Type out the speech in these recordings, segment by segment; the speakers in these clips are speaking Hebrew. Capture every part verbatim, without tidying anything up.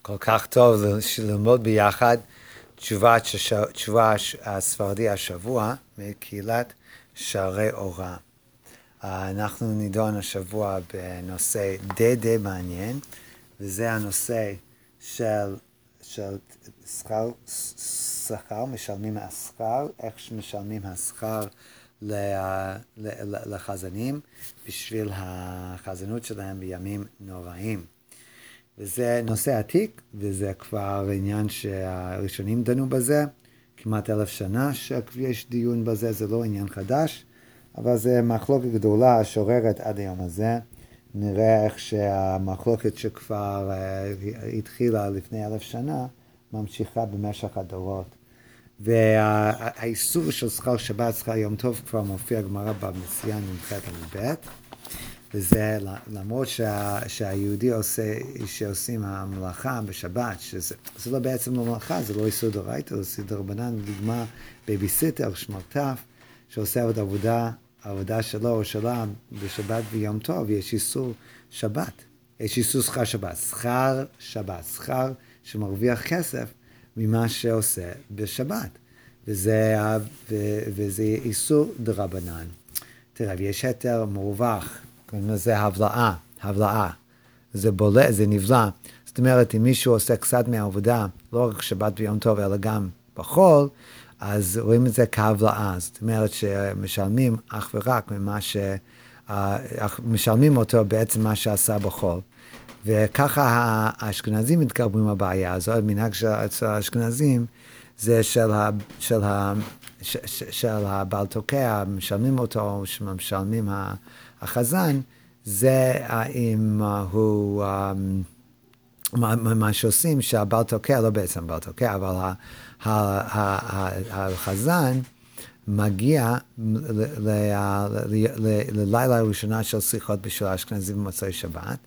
כל כך טוב ללמוד ביחד תשובה, תשובה הספרדי השבוע מקהילת שערי אורה. אנחנו נידון השבוע בנושא די די מעניין, וזה הנושא של, של שכר, שכר, משלמים השכר, איך משלמים השכר לחזנים בשביל החזנות שלהם בימים נוראים. וזה נושא עתיק, וזה כבר עניין שהראשונים דנו בזה, כמעט אלף שנה שיש דיון בזה, זה לא עניין חדש, אבל זה מחלוקת גדולה שוררת עד היום הזה. נראה איך שהמחלוקת שכבר uh, התחילה לפני אלף שנה, ממשיכה במשך הדורות. והאיסור של שכר שבת, שכר יום טוב, כבר מופיע גמרא במציאה נמחת על ב', וזה למרות שה, שהיהודי עושה, שעושים המלאכה בשבת, שזה זה לא בעצם לא מלאכה, זה לא איסור דאורייתא, זה איסור דרבנן, לדוגמה בייביסיטר, שמרטף, שעושה עוד עבודה, העבודה שלו או שלה בשבת ויום טוב, יש איסור שבת, יש איסור שכר שבת, שכר שבת, שכר שמרוויח כסף ממה שעושה בשבת, וזה, ו, וזה איסור דרבנן. תראה, יש היתר מרווח, זה הבלעה, הבלעה, זה בולע, זה נבלע. זאת אומרת, אם מישהו עושה קצת מהעבודה, לא רק שבת ויום טוב, אלא גם בחול, אז רואים את זה כהבלעה. זאת אומרת שמשלמים אך ורק ממה ש... משלמים אותו בעצם מה שעשה בחול. וככה האשכנזים מתקרבים הבעיה. זו המנהג של האשכנזים, זה של, ה... של, ה... ש... ש... של הבעל תוקע, משלמים אותו, שמשלמים ה... החזן, זה אם הוא, מה שעושים, שהבעל תוקע, לא בעצם בעל תוקע, אבל החזן מגיע ללילה הראשונה של שיחות בשביל האשכנזים במוצאי שבת,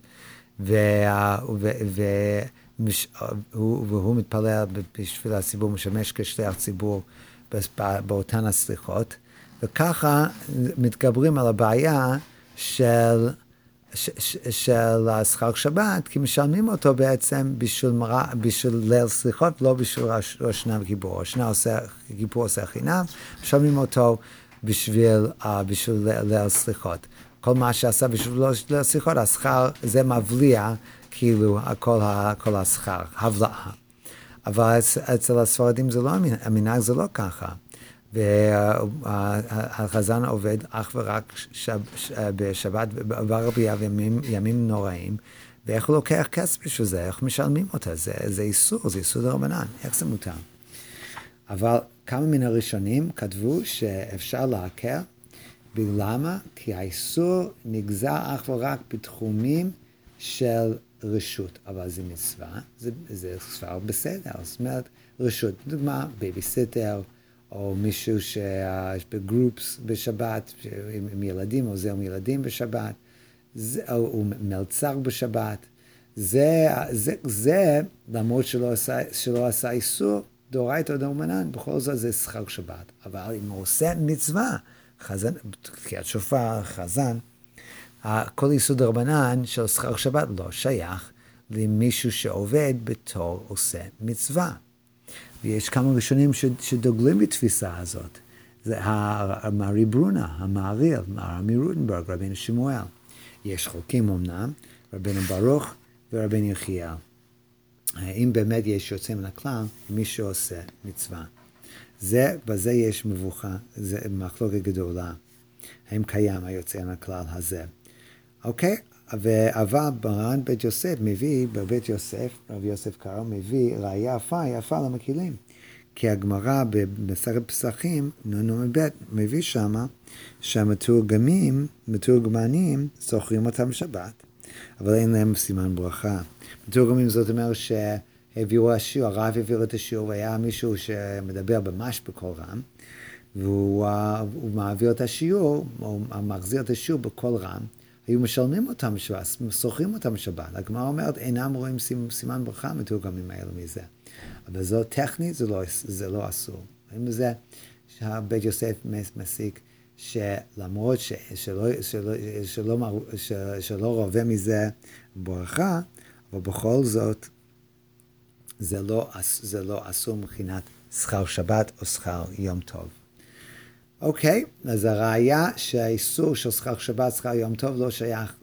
והוא מתפלל בשביל הציבור, משמש כשליח ציבור באותן הסליחות, וככה מתגברים על הבעיה של, ש, ש, של שכר שבת, כי משלמים אותו בעצם בשביל, מרא, בשביל ליל סליחות, לא בשביל ראש השנה וכיפור. ראש השנה עושה, כיפור עושה חינם, משלמים אותו בשביל, uh, בשביל ליל סליחות. כל מה שעשה בשביל ליל סליחות, השכר זה מבליע, כאילו, כל, כל השכר, הבלעה. אבל אצל הספרדים זה לא, המנהג זה לא ככה. והחזן עובד אך ורק שב, בשבת ורבייה וימים ימים נוראים, ואיך הוא לוקח כסף בשביל זה, איך משלמים אותה, זה, זה איסור, זה איסור דרבנן, איך זה מותר. אבל כמה מן הראשונים כתבו שאפשר להכר, למה? כי האיסור נגזר אך ורק בתחומים של רשות, אבל זה מצווה, זה, זה כבר בסדר, זאת אומרת, רשות, דוגמה, בייביסיטר, או מישהו שיש בגרופס בשבת, עם, עם ילדים, או זה עם ילדים בשבת, זה, או, או מלצר בשבת, זה, זה, זה למרות שלא עשה, שלא עשה איסור, דאורייתא או דרבנן, בכל זאת זה שכר שבת. אבל אם הוא עושה מצווה, חזן, תקיעת שופר, חזן, כל איסור דרבנן של שכר שבת לא שייך למישהו שעובד בתור עושה מצווה. ויש כמה ראשונים שדוגלים בתפיסה הזאת. זה המרי ברונה, המעריל, רבי רוטנברג, רבינו שמואל. יש חוקים אמנם, רבינו ברוך ורבינו יחיאל. אם באמת יש יוצא מן הכלל, מי שעושה מצווה. זה, בזה יש מבוכה, זה מחלוקת גדולה. האם קיים היוצא מן הכלל הזה? אוקיי? אבל ברן בית יוסף מביא, בבית יוסף, רבי יוסף קרא מביא ראיה יפה, יפה למקהילים. כי הגמרא במסכת פסחים, נ"ב, מביא שמה, שהמתורגמים, מתורגמנים, זוכרים אותם בשבת, אבל אין להם סימן ברכה. מתורגמים זאת אומרת שהביאו השיעור, הרב העביר את השיעור, והיה מישהו שמדבר ממש בקול רם, והוא מעביר את השיעור, הוא מחזיר את השיעור בקול רם, היו משלמים אותם בשבת, סוחרים אותם בשבת. הגמרא אומרת, אינם רואים סימן ברכה מתורגמים האלה מזה. אבל זו טכנית, זה לא, זה לא אסור. האם זה שהבית יוסף מסיק שלמרות ש, שלא, שלא, שלא, שלא, שלא רואה מזה ברכה, אבל בכל זאת זה לא, זה לא אסור מבחינת שכר שבת או שכר יום טוב. אוקיי, אז הראיה שהאיסור של שכר שבת, שכר יום טוב, לא שייך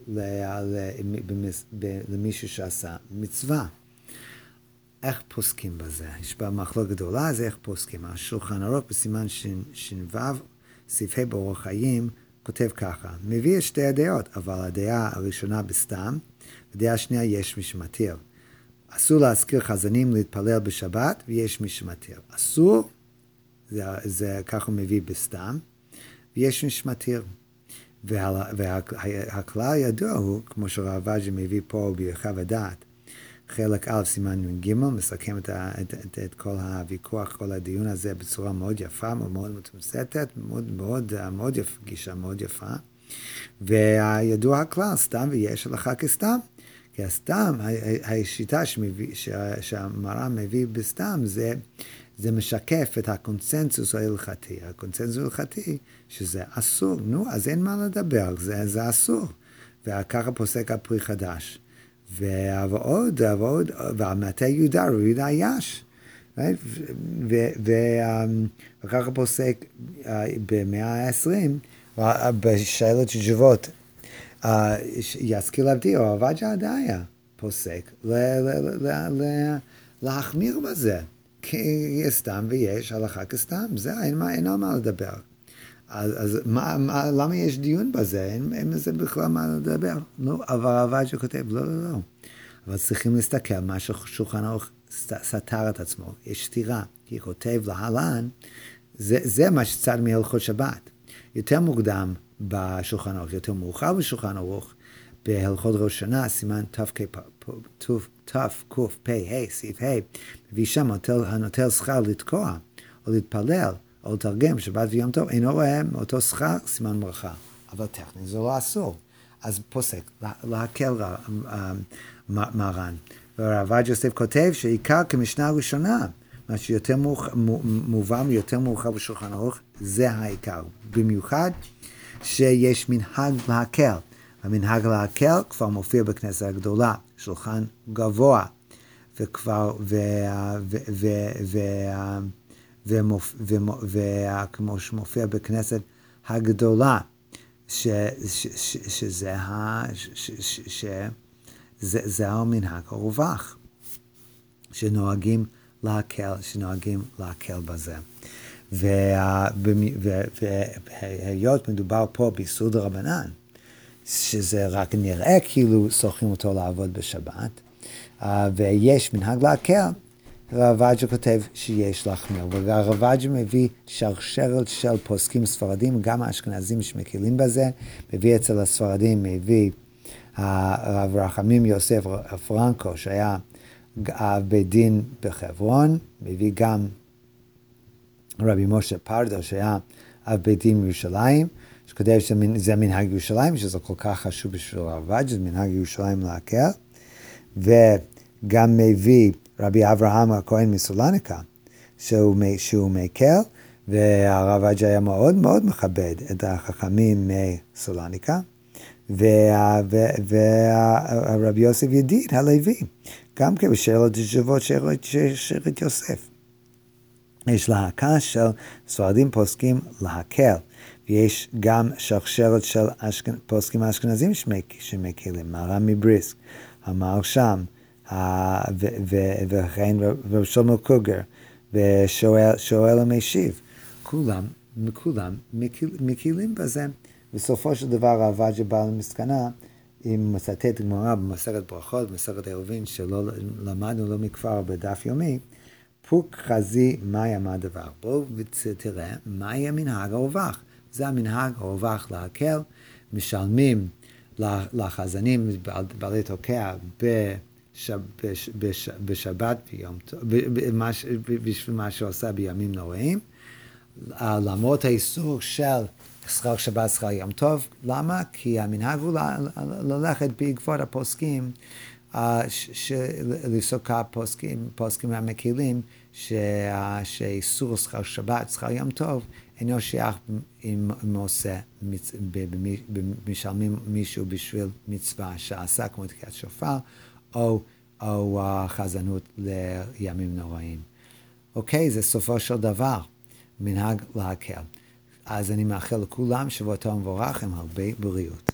למישהו שעשה מצווה. איך פוסקים בזה? יש בה מחלוקת גדולה, אז איך פוסקים? השולחן ערוך בסימן ש"ו, סעיפי באורח חיים, כותב ככה, מביא את שתי הדעות, אבל הדעה הראשונה בסתם, הדעה השנייה יש מי שמתיר. אסור להזכיר חזנים להתפלל בשבת, ויש מי שמתיר. אסור, זה, זה ככה מביא בסתם, ויש מי שמתיר. וה, והכלל הידוע הוא, כמו שרעבג'ה מביא פה בירחב הדעת, חלק א' סימן נ"ג, מסכם את, את, את, את כל הוויכוח, כל הדיון הזה בצורה מאוד יפה, מאוד מתומצתת, מאוד, מאוד, מאוד יפה, גישה מאוד יפה. והידוע הכלל, סתם ויש הלכה כסתם. כי הסתם, השיטה שהמר"ן מביא בסתם, זה, זה משקף את הקונצנזוס ההלכתי. הקונצנזוס ההלכתי, שזה אסור. נו, אז אין מה לדבר, זה, זה אסור. וככה פוסק הפרי חדש. ועוד, ועוד, והמטה יהודה, יהודה יש. וככה פוסק במאה העשרים, בשאלות תשובות, ישכיל עבדי או עבדיה עדיה פוסק להחמיר בזה. כי סתם ויש הלכה כסתם, זה אין על מה לדבר. אז למה יש דיון בזה? אין בזה בכלל מה לדבר. אבל עבדיה כותב, לא, לא, לא. אבל צריכים להסתכל מה ששולחן ערוך סתר את עצמו. יש סתירה, כי כותב להלן, זה מה שצד מהלכות שבת. יותר מוקדם בשולחן ערוך, יותר מאוחר בשולחן ערוך, בהלכות ראש שנה, סימן תקפ"ה, סעיף ה', מביא שם הנוטל שכר לתקוע, או להתפלל, או לתרגם שבת ויום טוב, אינו רואה מאותו שכר סימן ברכה. אבל טכנית זה לא אסור. אז פוסק, להקל מרן. והרב יוסף כותב שעיקר כמשנה ראשונה, מה שיותר מובן ויותר מאוחר בשולחן ערוך, זה העיקר. במיוחד שיש מנהג להקל. המנהג להקל כבר מופיע בכנסת הגדולה, שולחן גבוה, וכבר, וכמו שמופיע בכנסת הגדולה, שזה המנהג הרווח, שנוהגים להקל, שנוהגים להקל בזה. והיות מדובר פה ביסוד רבנן, שזה רק נראה כאילו סוחרים אותו לעבוד בשבת, ויש מנהג להקל, רעבג'ה כותב שיש להחמיר, ורעבג'ה מביא שרשרת של פוסקים ספרדים, גם האשכנזים שמקלים בזה, מביא אצל הספרדים, מביא הרב רחמים יוסף פרנקו, שהיה בית דין בחברון, מביא גם רבי משה פרדו, שהיה אב בית דין בירושלים, שכותב שזה מנהג ירושלים, שזה כל כך חשוב בשביל רעבג'ה, זה מנהג ירושלים להקל, וגם מביא רבי אברהם הכהן מסולוניקה, שהוא, שהוא מקל, והרעבג'ה היה מאוד מאוד מכבד את החכמים מסולוניקה, והרבי יוסף ידיד הלוי, גם כן בשאלות תשובות שארית יוסף. יש להקה של ספרדים פוסקים להקל, ויש גם שרשרת של אשכנ... פוסקים האשכנזים שמקלים, מהר"ם מבריסק, המהרש"ם, וכן רב שלמה קוגר, ושואל המשיב, כולם, כולם מקילים בזה. בסופו של דבר רעבג'ה בא למסקנה, אם מצטט גמרא במסכת ברכות, במסכת עירובין, שלא למדנו לא מכבר בדף יומי, פוק חזי מהי מה דבר. בואו ותראה מהי המנהג הרווח. זה המנהג הרווח להקל, משלמים לחזנים בעלי תוקע בשבת ביום טוב, בשביל מה שעושה בימים נוראים, למרות האיסור של שכר שבת, שכר יום טוב. למה? כי המנהג הוא ללכת בעקבות הפוסקים, לפסוק הפוסקים, פוסקים המקילים, שאיסור שכר שבת, שכר יום טוב, אינו שייך אם עושה, משלמים מישהו בשביל מצווה שעשה כמו תקיעת שופר, או או חזנות לימים נוראים. אוקיי, זה סופו של דבר, מנהג להקל. אז אני מאחל לכולם שבוע טוב ומבורך עם הרבה בריאות.